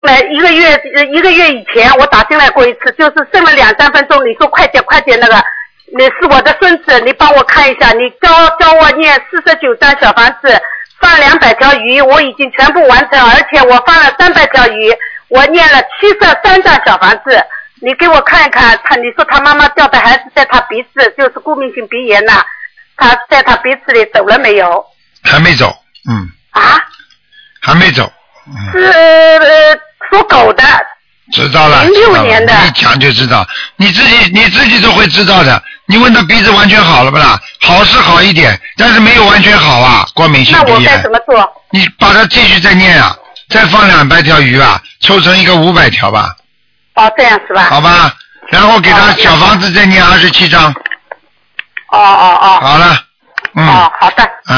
一个月以前我打进来过一次，就是剩了2-3分钟，你说快点那个，你是我的孙子，你帮我看一下，你教我念49张小房子，放200条鱼，我已经全部完成，而且我放了300条鱼，我念了73张小房子，你给我看一看，你说他妈妈掉的孩子在他鼻子，就是过敏性鼻炎呐，他在他鼻子里走了没有？ 还没走，还没走， 是属狗的。 知道了，06年的，一讲就知道，你自己都会知道的。你问他鼻子完全好了不啦？好是好一点，但是没有完全好啊，过敏性鼻炎。 那我该怎么做？ 你把它继续再念啊，再放200条鱼啊，凑成一个500条吧。 哦，这样是吧？ 好吧，然后给他小房子再念27章。 哦。 好了， 好的。